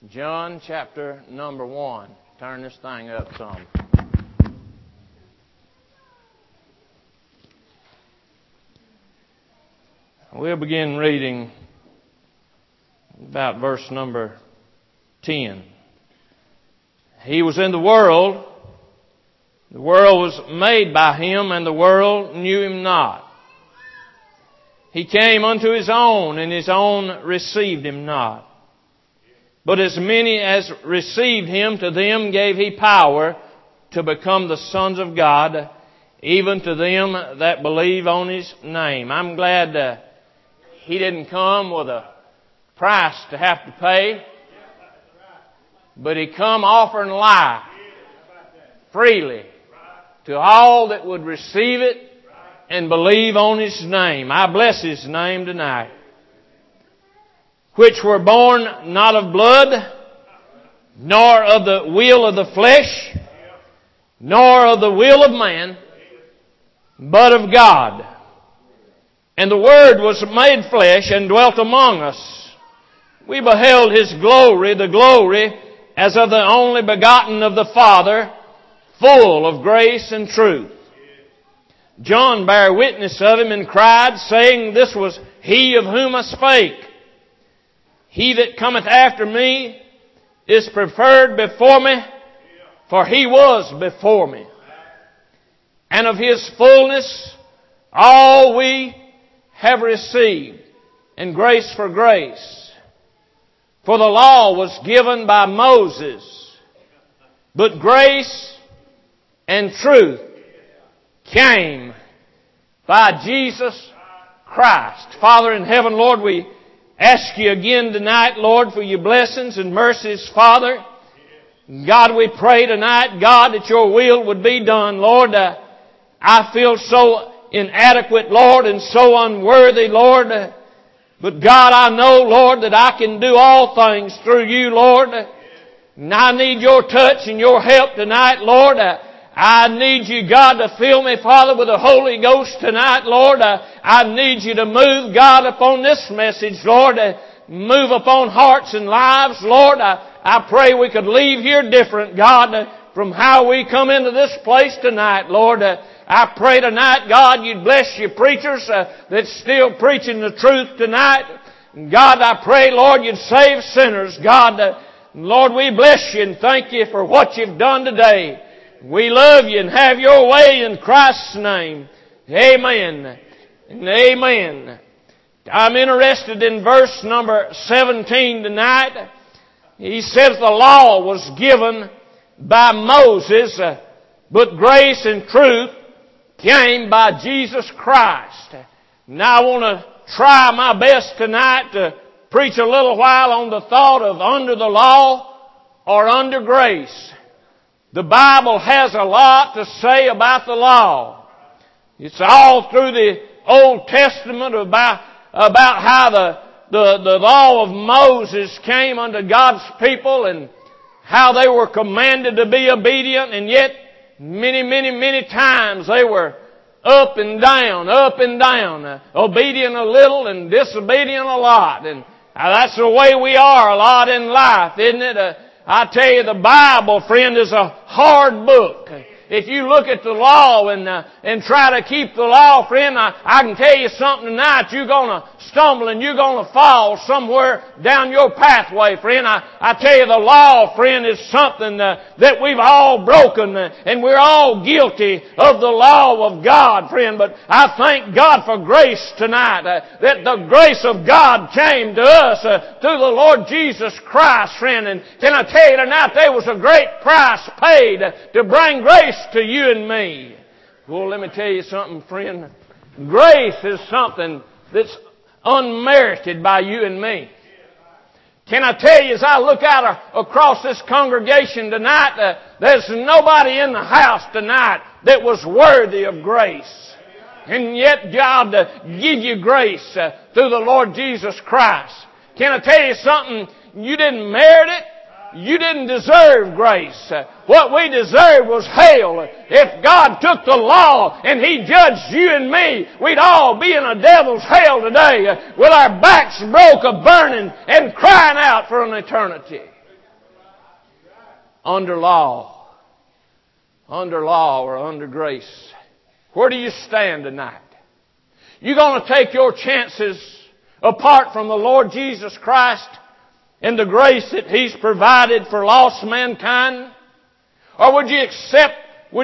John chapter number 1. Turn this thing up some. We'll begin reading about verse number 10. He was in the world was made by Him, and the world knew Him not. He came unto His own, and His own received Him not. But as many as received Him, to them gave He power to become the sons of God, even to them that believe on His name. I'm glad He didn't come with a price to have to pay, but He come offering life freely to all that would receive it and believe on His name. I bless His name tonight. Which were born not of blood, nor of the will of the flesh, nor of the will of man, but of God. And the Word was made flesh and dwelt among us. We beheld His glory, the glory as of the only begotten of the Father, full of grace and truth. John bare witness of Him and cried, saying, This was He of whom I spake. He that cometh after me is preferred before me, for He was before me. And of His fullness all we have received, and grace for grace. For the law was given by Moses, but grace and truth came by Jesus Christ. Father in heaven, Lord, we ask You again tonight, Lord, for Your blessings and mercies, Father. God, we pray tonight, God, that Your will would be done. Lord, I feel so inadequate, Lord, and so unworthy, Lord. But God, I know, Lord, that I can do all things through You, Lord. And I need Your touch and Your help tonight, Lord. I need You, God, to fill me, Father, with the Holy Ghost tonight, Lord. I need You to move, God, upon this message, Lord. Move upon hearts and lives, Lord. I pray we could leave here different, God, from how we come into this place tonight, Lord. I pray tonight, God, You'd bless Your preachers that's still preaching the truth tonight. God, I pray, Lord, You'd save sinners, God. Lord, we bless You and thank You for what You've done today. We love You and have Your way in Christ's name. Amen and amen. I'm interested in verse number 17 tonight. He says the law was given by Moses, but grace and truth came by Jesus Christ. Now I want to try my best tonight to preach a little while on the thought of under the law or under grace. The Bible has a lot to say about the law. It's all through the Old Testament about how the law of Moses came unto God's people and how they were commanded to be obedient, and yet many times they were up and down, obedient a little and disobedient a lot. And that's the way we are a lot in life, isn't it? I tell you, the Bible, friend, is a hard book. If you look at the law and try to keep the law, friend, I can tell you something tonight. You're going to stumble and you're going to fall somewhere down your pathway, friend. I tell you, the law, friend, is something that we've all broken, and we're all guilty of the law of God, friend. But I thank God for grace tonight, that the grace of God came to us through the Lord Jesus Christ, friend. And can I tell you tonight, there was a great price paid to bring grace to you and me. Well, let me tell you something, friend. Grace is something that's unmerited by you and me. Can I tell you, as I look out across this congregation tonight, there's nobody in the house tonight that was worthy of grace. And yet God give you grace through the Lord Jesus Christ. Can I tell you something? You didn't merit it. You didn't deserve grace. What we deserved was hell. If God took the law and He judged you and me, we'd all be in a devil's hell today with our backs broke, a burning and crying out for an eternity. under law. Under law or under grace. Where do you stand tonight? You going to take your chances apart from the Lord Jesus Christ and the grace that He's provided for lost mankind? Or would you accept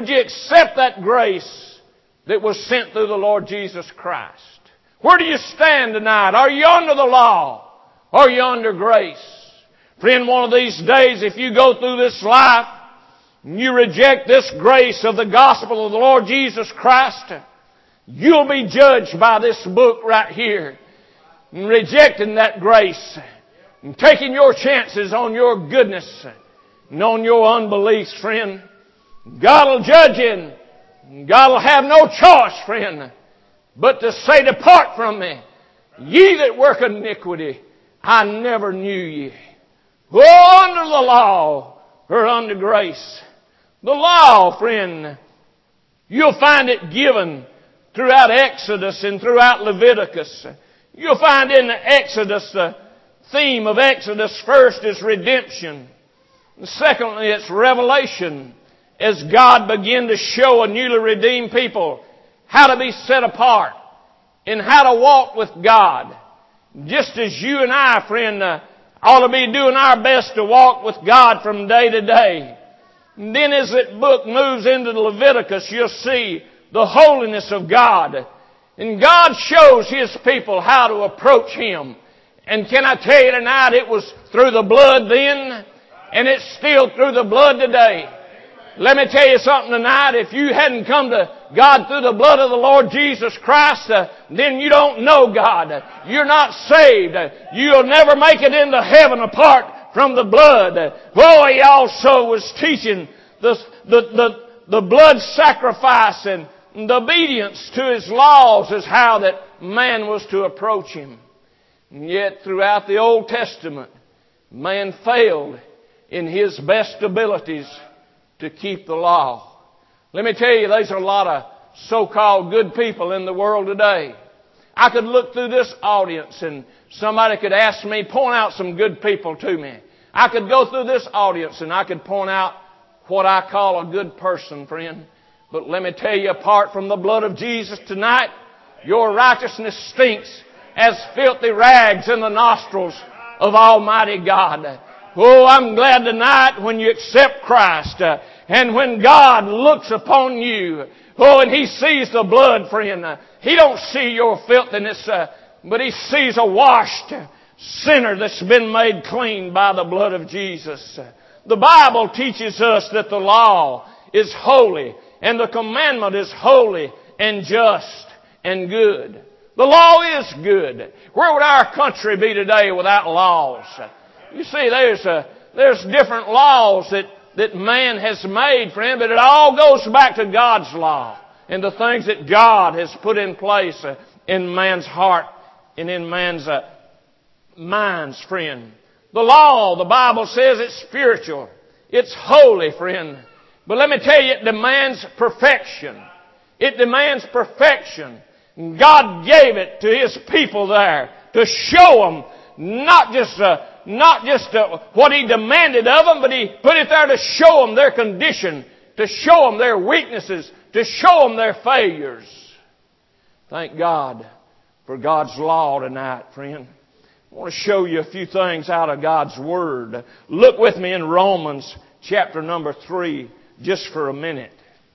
that grace that was sent through the Lord Jesus Christ? Where do you stand tonight? Are you under the law? Or are you under grace? Friend, one of these days, if you go through this life and you reject this grace of the gospel of the Lord Jesus Christ, you'll be judged by this book right here. And rejecting that grace and taking your chances on your goodness and on your unbelief, friend. God will judge you. And God will have no choice, friend, but to say, depart from me, ye that work iniquity, I never knew ye. Go under the law or under grace. The law, friend, you'll find it given throughout Exodus and throughout Leviticus. You'll find in Exodus, the theme of Exodus first is redemption. And secondly, it's revelation, as God began to show a newly redeemed people how to be set apart and how to walk with God. Just as you and I, friend, ought to be doing our best to walk with God from day to day. And then as that book moves into Leviticus, you'll see the holiness of God. And God shows His people how to approach Him. And can I tell you tonight, it was through the blood then, and it's still through the blood today. Let me tell you something tonight. If you hadn't come to God through the blood of the Lord Jesus Christ, then you don't know God. You're not saved. You'll never make it into heaven apart from the blood. Boy, He also was teaching the blood sacrifice and the obedience to His laws is how that man was to approach Him. And yet throughout the Old Testament, man failed in his best abilities to keep the law. Let me tell you, there's a lot of so-called good people in the world today. I could look through this audience and somebody could ask me, point out some good people to me. I could go through this audience and I could point out what I call a good person, friend. But let me tell you, apart from the blood of Jesus tonight, your righteousness stinks as filthy rags in the nostrils of Almighty God. Oh, I'm glad tonight when you accept Christ and when God looks upon you, oh, and He sees the blood, friend. He don't see your filthiness, but He sees a washed sinner that's been made clean by the blood of Jesus. The Bible teaches us that the law is holy and the commandment is holy and just and good. The law is good. Where would our country be today without laws? You see, there's different laws that man has made, friend, but it all goes back to God's law and the things that God has put in place in man's heart and in man's minds, friend. The law, the Bible says it's spiritual. It's holy, friend. But let me tell you, it demands perfection. It demands perfection. God gave it to His people there to show them not just what He demanded of them, but He put it there to show them their condition, to show them their weaknesses, to show them their failures. Thank God for God's law tonight, friend. I want to show you a few things out of God's Word. Look with me in Romans chapter number 3 just for a minute.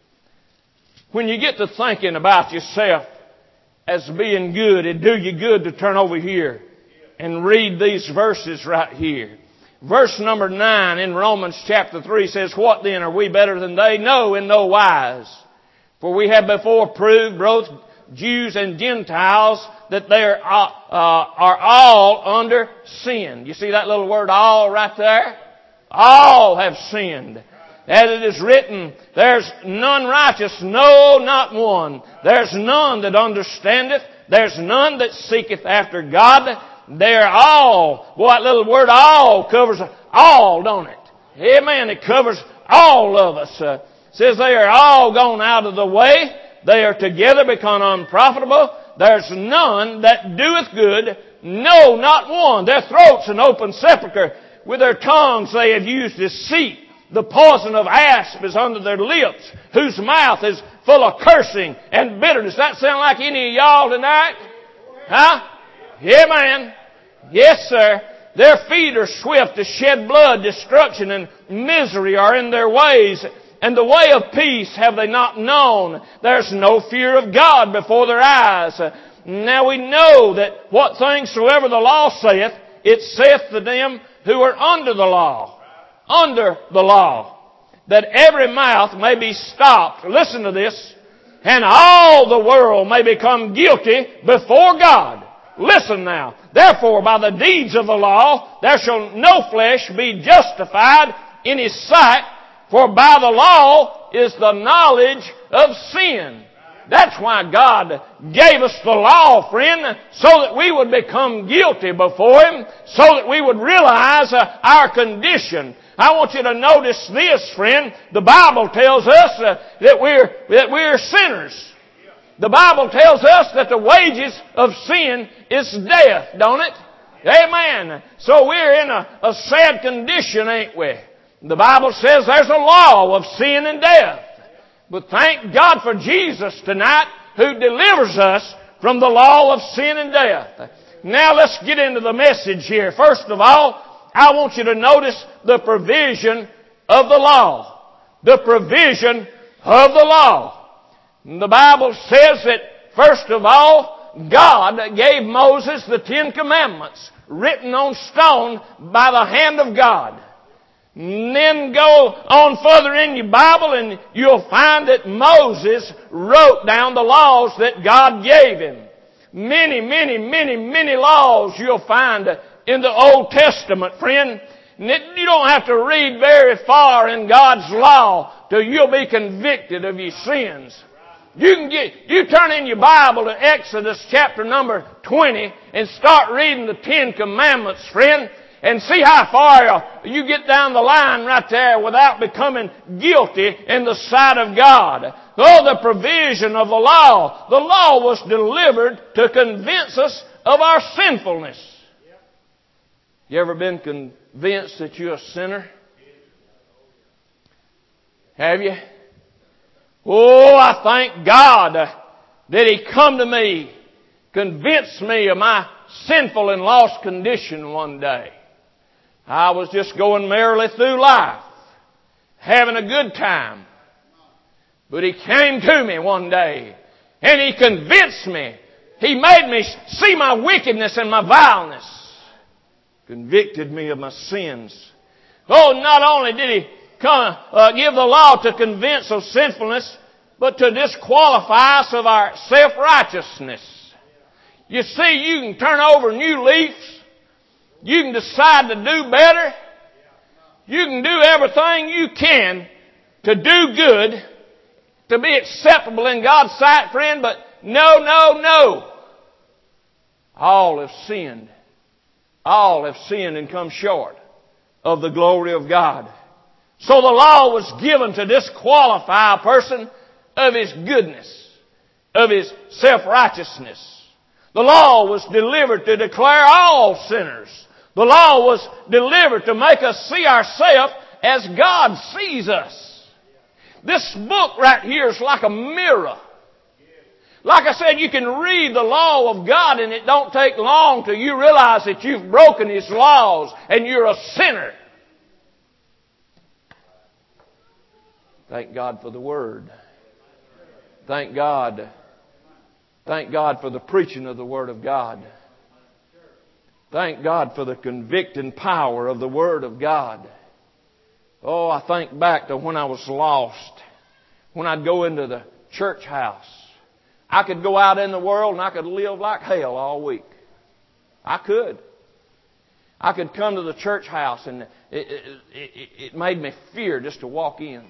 When you get to thinking about yourself as being good, it'd do you good to turn over here and read these verses right here. Verse number 9 in Romans chapter 3 says, What then, are we better than they? No, in no wise. For we have before proved, both Jews and Gentiles, that they are all under sin. You see that little word all right there? All have sinned. As it is written, there's none righteous, no, not one. There's none that understandeth. There's none that seeketh after God. They're all. Boy, that little word all covers all, don't it? Amen. It covers all of us. Says they are all gone out of the way. They are together become unprofitable. There's none that doeth good. No, not one. Their throats an open sepulchre. With their tongues they have used deceit. The poison of asp is under their lips, whose mouth is full of cursing and bitterness. That sound like any of y'all tonight? Huh? Yeah, man. Yes, sir. Their feet are swift to shed blood. Destruction and misery are in their ways. And the way of peace have they not known. There's no fear of God before their eyes. Now we know that what things soever the law saith, it saith to them who are under the law. Under the law. That every mouth may be stopped. Listen to this. And all the world may become guilty before God. Listen now. Therefore, by the deeds of the law, there shall no flesh be justified in His sight, for by the law is the knowledge of sin. That's why God gave us the law, friend, so that we would become guilty before Him, so that we would realize our condition. I want you to notice this, friend. The Bible tells us that we're sinners. The Bible tells us that the wages of sin is death, don't it? Amen. So we're in a sad condition, ain't we? The Bible says there's a law of sin and death. But thank God for Jesus tonight, who delivers us from the law of sin and death. Now let's get into the message here. First of all, I want you to notice the provision of the law. The provision of the law. The Bible says that, first of all, God gave Moses the 10 Commandments written on stone by the hand of God. And then go on further in your Bible and you'll find that Moses wrote down the laws that God gave him. Many laws you'll find in the Old Testament, friend. You don't have to read very far in God's law till you'll be convicted of your sins. You turn in your Bible to Exodus chapter number 20 and start reading the 10 Commandments, friend, and see how far you get down the line right there without becoming guilty in the sight of God. Oh, the provision of the law. The law was delivered to convince us of our sinfulness. You ever been convinced that you're a sinner? Have you? Oh, I thank God that He come to me, convinced me of my sinful and lost condition one day. I was just going merrily through life, having a good time. But He came to me one day, and He convinced me. He made me see my wickedness and my vileness. Convicted me of my sins. Oh, not only did He give the law to convince of sinfulness, but to disqualify us of our self-righteousness. You see, you can turn over new leaves. You can decide to do better. You can do everything you can to do good, to be acceptable in God's sight, friend, but no. All have sinned. All have sinned and come short of the glory of God. So the law was given to disqualify a person of his goodness, of his self-righteousness. The law was delivered to declare all sinners. The law was delivered to make us see ourselves as God sees us. This book right here is like a mirror. Like I said, you can read the law of God and it don't take long till you realize that you've broken His laws and you're a sinner. Thank God for the Word. Thank God. Thank God for the preaching of the Word of God. Thank God for the convicting power of the Word of God. Oh, I think back to when I was lost. When I'd go into the church house. I could go out in the world and I could live like hell all week. I could. I could come to the church house and it made me fear just to walk in.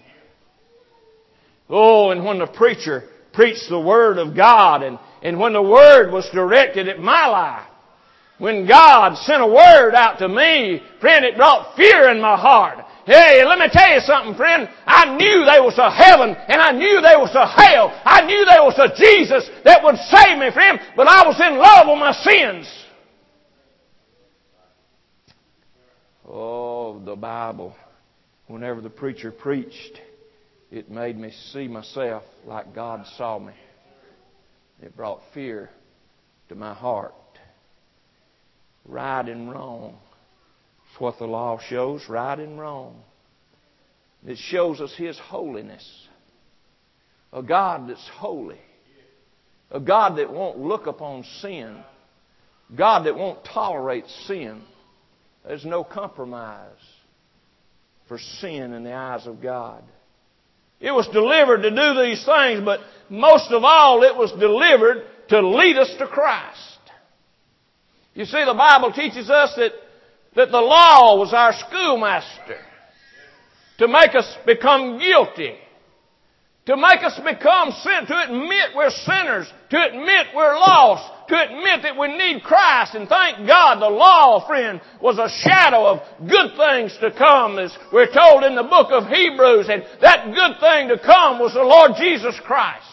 Oh, and when the preacher preached the Word of God and when the Word was directed at my life, when God sent a Word out to me, friend, it brought fear in my heart. Hey, let me tell you something, friend. I knew there was a heaven and I knew there was a hell. I knew there was a Jesus that would save me, friend, but I was in love with my sins. Oh, the Bible. whenever the preacher preached, it made me see myself like God saw me. It brought fear to my heart. Right and wrong. That's what the law shows, right and wrong. It shows us His holiness. A God that's holy. A God that won't look upon sin. God that won't tolerate sin. There's no compromise for sin in the eyes of God. It was delivered to do these things, but most of all, it was delivered to lead us to Christ. You see, the Bible teaches us that the law was our schoolmaster to make us become guilty, to make us become sin, to admit we're sinners, to admit we're lost, to admit that we need Christ. And thank God the law, friend, was a shadow of good things to come, as we're told in the book of Hebrews. And that good thing to come was the Lord Jesus Christ.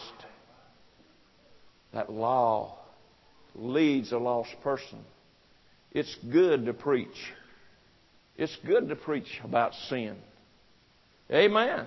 That law leads a lost person. It's good to preach. It's good to preach about sin. Amen.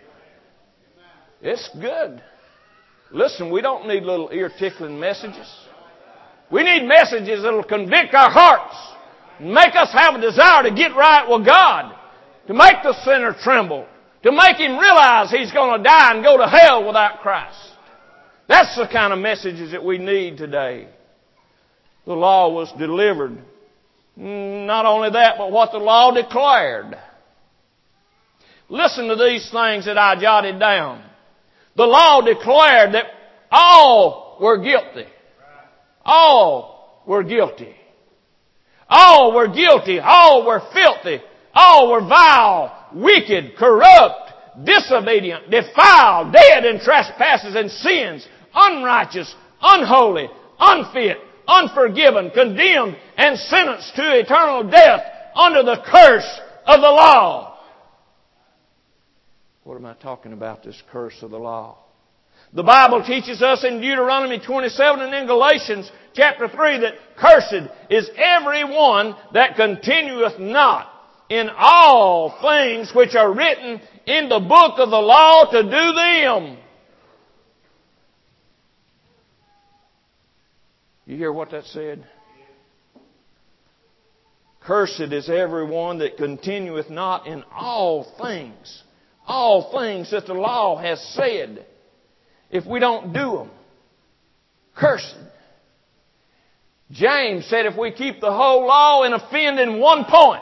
It's good. Listen, we don't need little ear-tickling messages. We need messages that will convict our hearts, make us have a desire to get right with God, to make the sinner tremble, to make him realize he's going to die and go to hell without Christ. That's the kind of messages that we need today. The law was delivered. Not only that, but what the law declared. Listen to these things that I jotted down. The law declared that all were guilty. All were guilty. All were guilty. All were filthy. All were vile, wicked, corrupt, disobedient, defiled, dead in trespasses and sins, unrighteous, unholy, unfit, unforgiven, condemned, and sentenced to eternal death under the curse of the law. What am I talking about, this curse of the law? The Bible teaches us in Deuteronomy 27 and in Galatians chapter 3 that cursed is every one that continueth not in all things which are written in the book of the law to do them. You hear what that said? Cursed is every one that continueth not in all things that the law has said. If we don't do them, cursed. James said if we keep the whole law and offend in one point,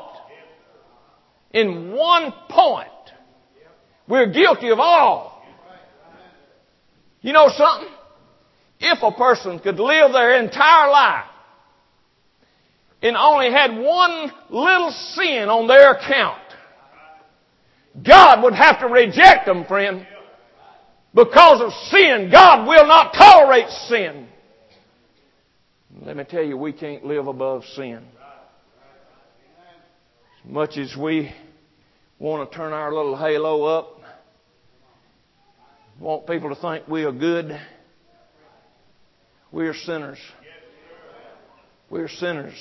we're guilty of all. You know something? If a person could live their entire life and only had one little sin on their account, God would have to reject them, friend. Because of sin, God will not tolerate sin. Let me tell you, we can't live above sin. As much as we want to turn our little halo up, want people to think we are good, we are sinners. We are sinners.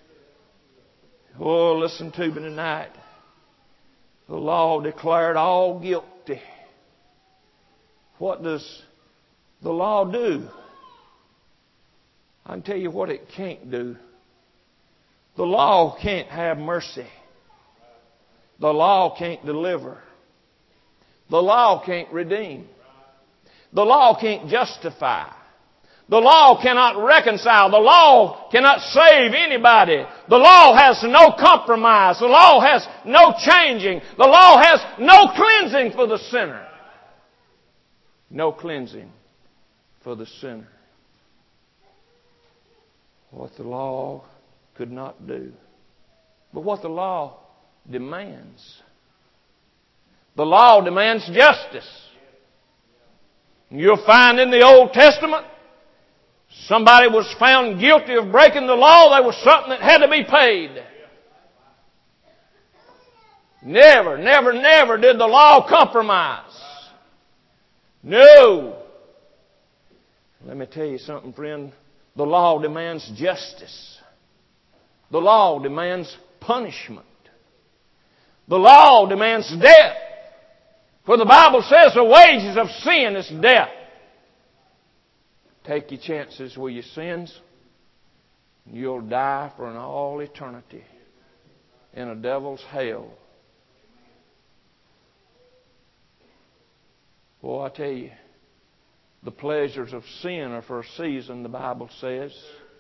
Oh, listen to me tonight. The law declared all guilty. What does the law do? I can tell you what it can't do. The law can't have mercy. The law can't deliver. The law can't redeem. The law can't justify. The law cannot reconcile. The law cannot save anybody. The law has no compromise. The law has no changing. The law has no cleansing for the sinner. No cleansing for the sinner. What the law could not do. But what the law demands. The law demands justice. You'll find in the Old Testament, somebody was found guilty of breaking the law, there was something that had to be paid. Never, never, never did the law compromise. No. Let me tell you something, friend. The law demands justice. The law demands punishment. The law demands death. For the Bible says the wages of sin is death. Take your chances with your sins. You'll die for an all eternity in a devil's hell. Boy, I tell you, the pleasures of sin are for a season, the Bible says.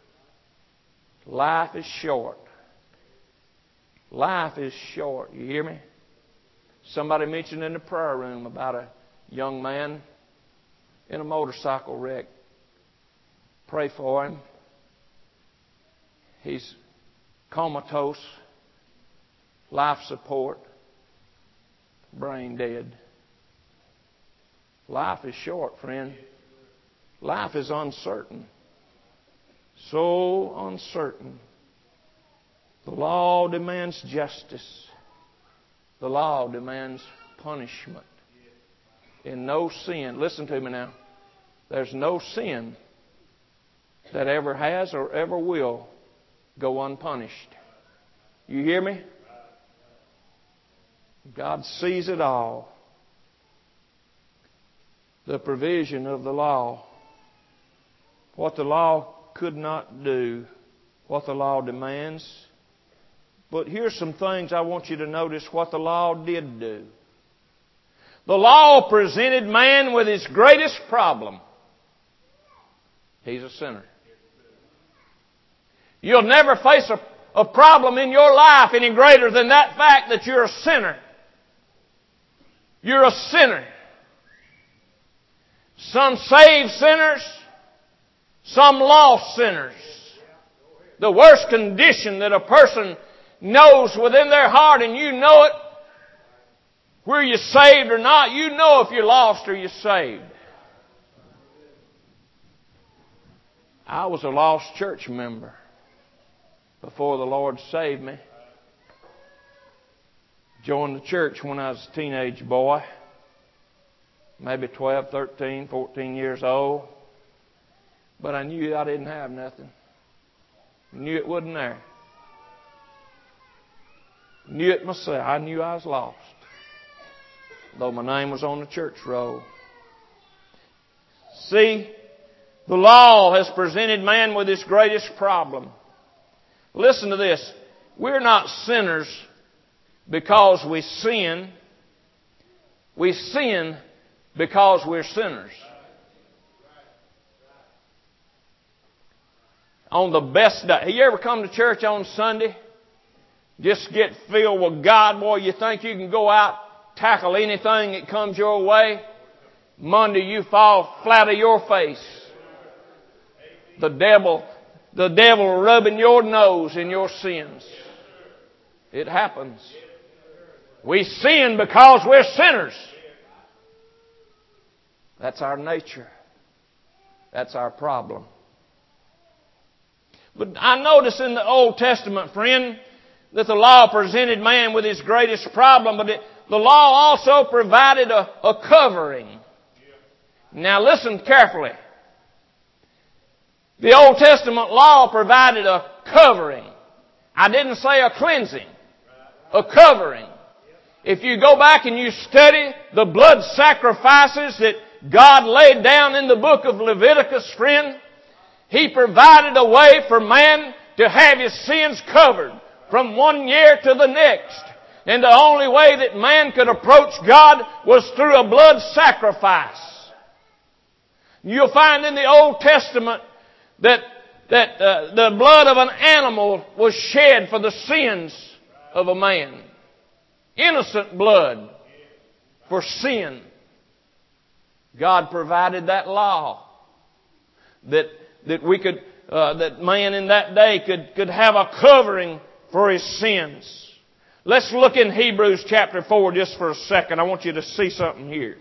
Life is short. Life is short. You hear me? Somebody mentioned in the prayer room about a young man in a motorcycle wreck. Pray for him. He's comatose, life support, brain dead. Life is short, friend. Life is uncertain. So uncertain. The law demands justice. The law demands punishment. In no sin, listen to me now, there's no sin that ever has or ever will go unpunished. You hear me? God sees it all. The provision of the law. What the law could not do. What the law demands. But here's some things I want you to notice what the law did do. The law presented man with his greatest problem. He's a sinner. You'll never face a problem in your life any greater than that fact that you're a sinner. You're a sinner. Some saved sinners, some lost sinners. The worst condition that a person knows within their heart, and you know it, whether you're saved or not, you know if you're lost or you're saved. I was a lost church member before the Lord saved me. Joined the church when I was a teenage boy, maybe 12, 13, 14 years old. But I knew I didn't have nothing. I knew it wasn't there. I knew it myself. I knew I was lost, though my name was on the church roll. See, the law has presented man with his greatest problem. Listen to this. We're not sinners because we sin. We sin because we're sinners. On the best day. You ever come to church on Sunday? Just get filled with God. Boy, you think you can go out, tackle anything that comes your way. Monday you fall flat of your face. The devil rubbing your nose in your sins. It happens. We sin because we're sinners. That's our nature. That's our problem. But I notice in the Old Testament, friend, that the law presented man with his greatest problem, but the law also provided a covering. Now listen carefully. The Old Testament law provided a covering. I didn't say a cleansing. A covering. If you go back and you study the blood sacrifices that God laid down in the book of Leviticus, friend, He provided a way for man to have his sins covered from one year to the next. And the only way that man could approach God was through a blood sacrifice. You'll find in the Old Testament that the blood of an animal was shed for the sins of a man. Innocent blood for sin. God provided that law that we could, that man in that day could have a covering for his sins. Let's look in Hebrews chapter 4 just for a second. I want you to see something here.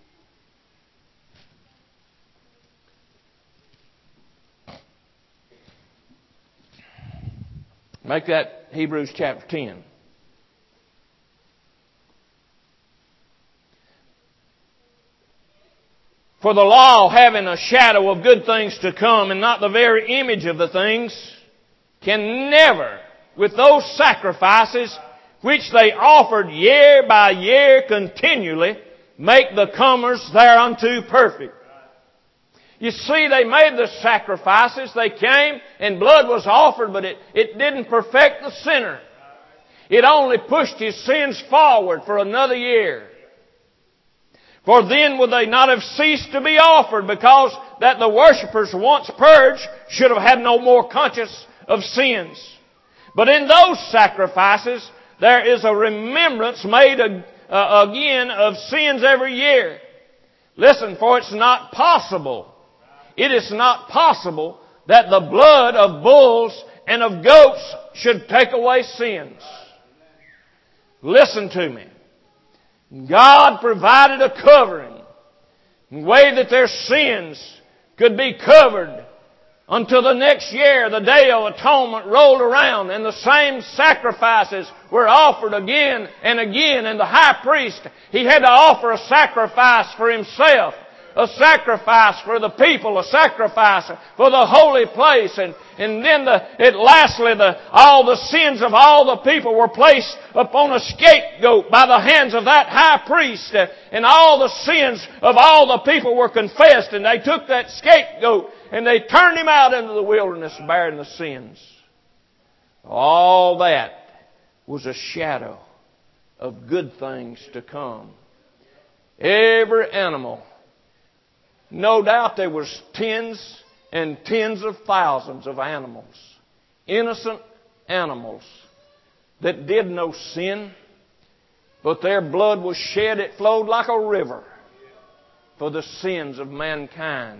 Make that Hebrews chapter 10. For the law, having a shadow of good things to come and not the very image of the things, can never, with those sacrifices which they offered year by year continually, make the comers thereunto perfect. You see, they made the sacrifices. They came and blood was offered, but it didn't perfect the sinner. It only pushed his sins forward for another year. For then would they not have ceased to be offered, because that the worshippers once purged should have had no more conscience of sins. But in those sacrifices, there is a remembrance made again of sins every year. Listen, for it's not possible. It is not possible that the blood of bulls and of goats should take away sins. Listen to me. God provided a covering, a way that their sins could be covered until the next year, the Day of Atonement rolled around, and the same sacrifices were offered again and again. And the high priest, he had to offer a sacrifice for himself, a sacrifice for the people, a sacrifice for the holy place. And then lastly, all the sins of all the people were placed upon a scapegoat by the hands of that high priest. And all the sins of all the people were confessed. And they took that scapegoat and they turned him out into the wilderness bearing the sins. All that was a shadow of good things to come. Every animal, no doubt there was tens and tens of thousands of animals, innocent animals that did no sin, but their blood was shed. It flowed like a river for the sins of mankind.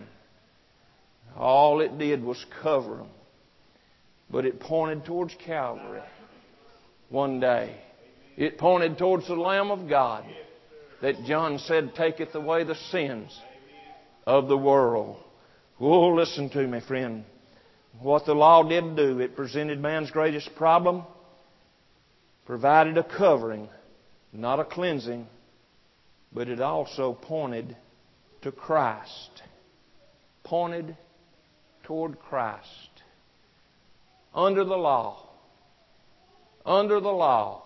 All it did was cover them. But it pointed towards Calvary one day. It pointed towards the Lamb of God that John said taketh away the sins of the world. Oh, listen to me, friend. What the law did do, it presented man's greatest problem, provided a covering, not a cleansing, but it also pointed to Christ. Pointed toward Christ. Under the law. Under the law.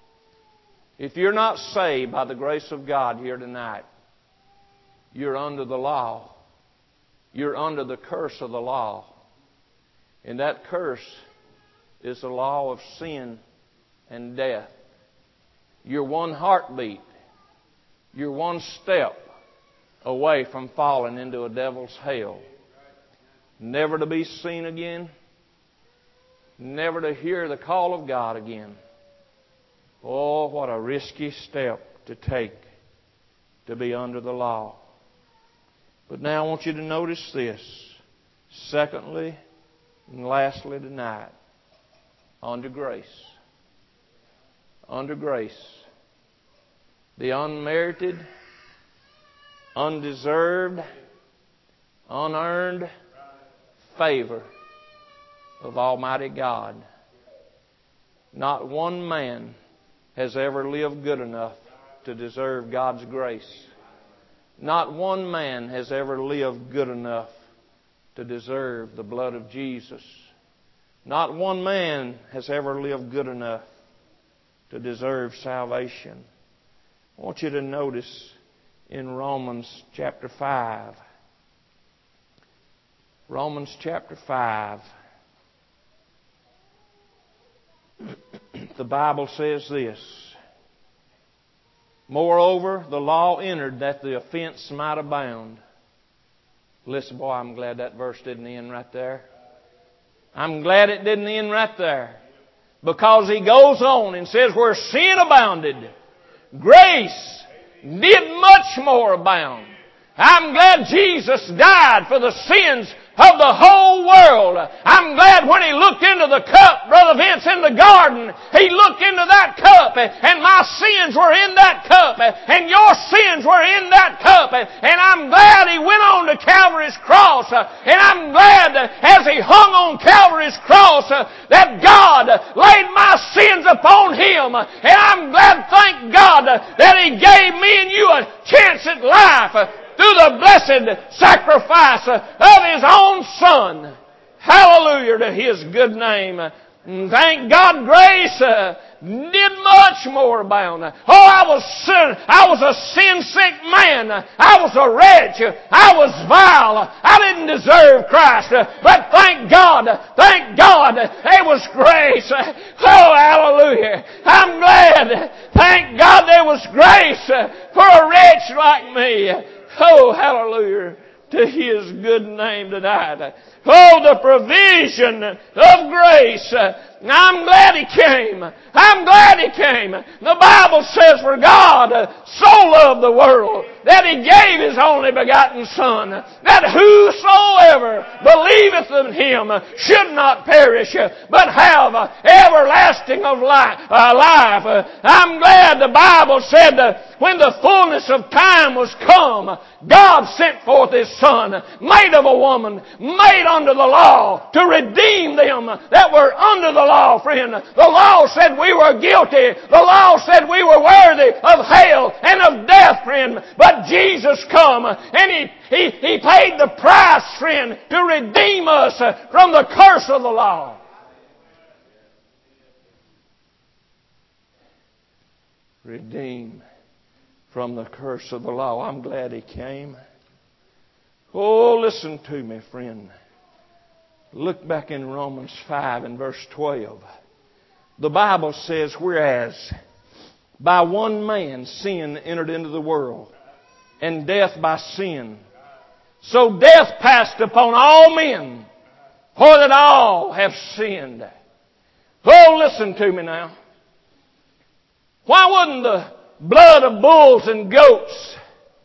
If you're not saved by the grace of God here tonight, you're under the law. You're under the curse of the law. And that curse is the law of sin and death. You're one heartbeat. You're one step away from falling into a devil's hell. Never to be seen again. Never to hear the call of God again. Oh, what a risky step to take to be under the law. But now I want you to notice this. Secondly and lastly tonight. Under grace. Under grace. The unmerited, undeserved, unearned favor of Almighty God. Not one man has ever lived good enough to deserve God's grace. Not one man has ever lived good enough to deserve the blood of Jesus. Not one man has ever lived good enough to deserve salvation. I want you to notice in Romans chapter 5. Romans chapter 5. The Bible says this. Moreover, the law entered that the offense might abound. Listen, boy, I'm glad that verse didn't end right there. I'm glad it didn't end right there. Because he goes on and says, where sin abounded, grace did much more abound. I'm glad Jesus died for the sins of the whole world. I'm glad when He looked into the cup, Brother Vince, in the garden, He looked into that cup, and my sins were in that cup, and your sins were in that cup, and I'm glad He went on to Calvary's cross, and I'm glad as He hung on Calvary's cross that God laid my sins upon Him, and I'm glad, thank God, that He gave me and you a chance at life through the blessed sacrifice of His own Son. Hallelujah to His good name. Thank God, grace did much more abound. Oh, I was a sin-sick man. I was a wretch. I was vile. I didn't deserve Christ. But thank God, there was grace. Oh, hallelujah. I'm glad. Thank God there was grace for a wretch like me. Oh, hallelujah to His good name tonight. Oh, the provision of grace. I'm glad He came. I'm glad He came. The Bible says, for God so loved the world that He gave His only begotten Son, that whosoever believeth in Him should not perish, but have everlasting life. I'm glad the Bible said when the fullness of time was come, God sent forth His Son, made of a woman, made under the law, to redeem them that were under the law, friend. The law said we were guilty. The law said we were worthy of hell and of death, friend. But Jesus come and He paid the price, friend, to redeem us from the curse of the law. Redeem from the curse of the law. I'm glad He came. Oh, listen to me, friend. Look back in Romans 5 and verse 12. The Bible says, whereas by one man sin entered into the world, and death by sin, so death passed upon all men, for that all have sinned. Oh, listen to me now. Why wouldn't the blood of bulls and goats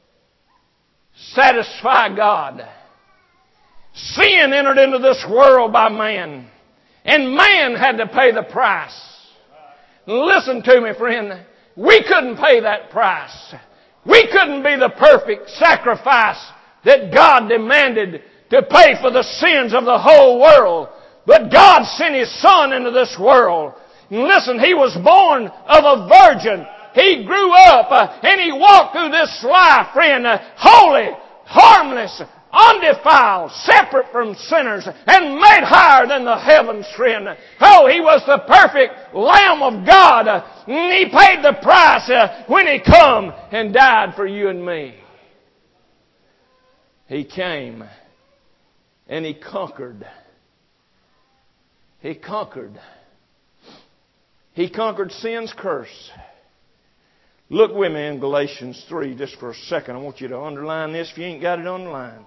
satisfy God? Sin entered into this world by man, and man had to pay the price. Listen to me, friend. We couldn't pay that price. We couldn't be the perfect sacrifice that God demanded to pay for the sins of the whole world. But God sent His Son into this world. And listen, He was born of a virgin. He grew up and He walked through this life, friend, holy, harmless, undefiled, separate from sinners, and made higher than the heavens, friend. Oh, He was the perfect Lamb of God. And He paid the price when He come and died for you and me. He came and He conquered. He conquered. He conquered sin's curse. Look with me in Galatians 3 just for a second. I want you to underline this if you ain't got it underlined.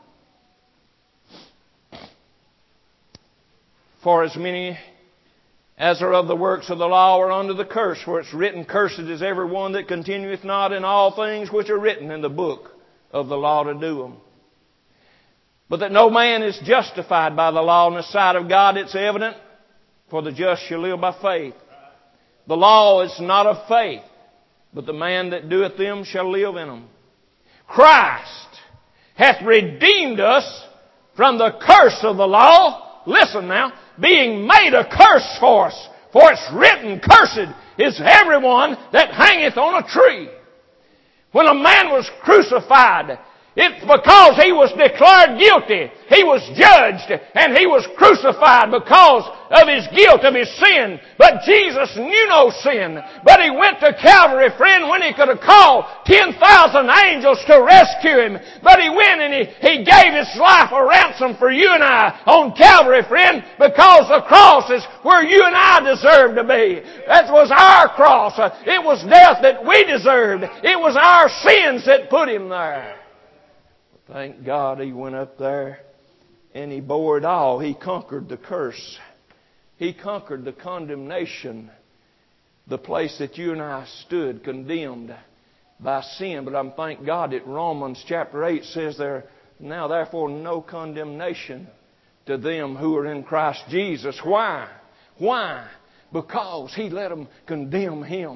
For as many as are of the works of the law are under the curse, for it's written, cursed is every one that continueth not in all things which are written in the book of the law to do them. But that no man is justified by the law in the sight of God, it's evident, for the just shall live by faith. The law is not of faith, but the man that doeth them shall live in them. Christ hath redeemed us from the curse of the law. Listen now, being made a curse for us. For it's written, cursed is everyone that hangeth on a tree. When a man was crucified, it's because he was declared guilty. He was judged and he was crucified because of his guilt, of his sin. But Jesus knew no sin. But He went to Calvary, friend, when He could have called 10,000 angels to rescue Him. But He went and He gave His life a ransom for you and I on Calvary, friend, because the cross is where you and I deserve to be. That was our cross. It was death that we deserved. It was our sins that put Him there. Thank God He went up there and He bore it all. He conquered the curse. He conquered the condemnation. The place that you and I stood condemned by sin. But I'm thank God that Romans chapter 8 says there, now therefore no condemnation to them who are in Christ Jesus. Why? Why? Because He let them condemn Him.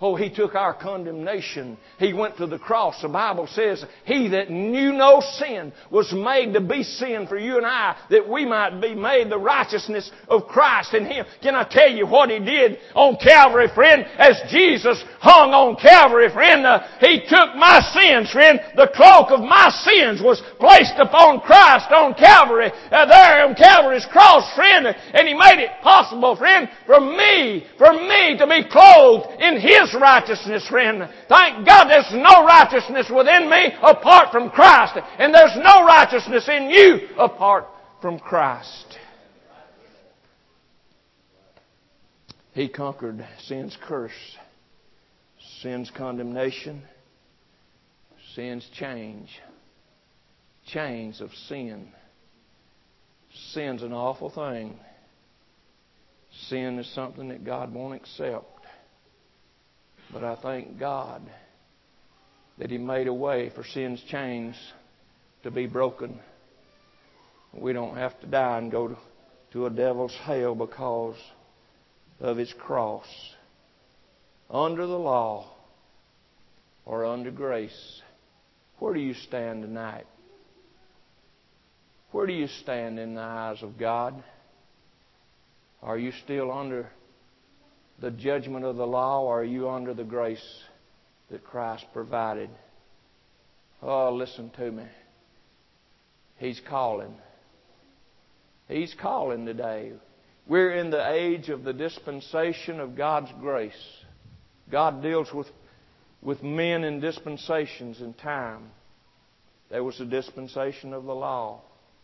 Oh, He took our condemnation. He went to the cross. The Bible says, He that knew no sin was made to be sin for you and I, that we might be made the righteousness of Christ in Him. Can I tell you what He did on Calvary, friend? As Jesus hung on Calvary, friend, He took my sins, friend. The cloak of my sins was placed upon Christ on Calvary, there on Calvary's cross, friend. And He made it possible, friend, for me to be clothed in His righteousness, friend. Thank God there's no righteousness within me apart from Christ. And there's no righteousness in you apart from Christ. He conquered sin's curse, sin's condemnation, sin's chains of sin. Sin's an awful thing. Sin is something that God won't accept. But I thank God that He made a way for sin's chains to be broken. We don't have to die and go to a devil's hell because of His cross. Under the law or under grace, where do you stand tonight? Where do you stand in the eyes of God? Are you still under the judgment of the law, or are you under the grace that Christ provided? Oh, listen to me. He's calling. He's calling today. We're in the age of the dispensation of God's grace. God deals with men in dispensations in time. There was a dispensation of the law.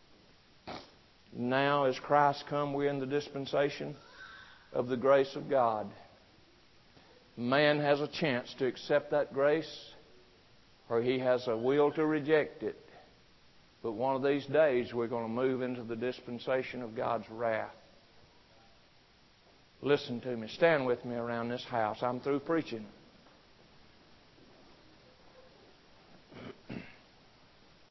Now, as Christ come, we're in the dispensation of the grace of God. Man has a chance to accept that grace, or he has a will to reject it. But one of these days we're going to move into the dispensation of God's wrath. Listen to me. Stand with me around this house. I'm through preaching.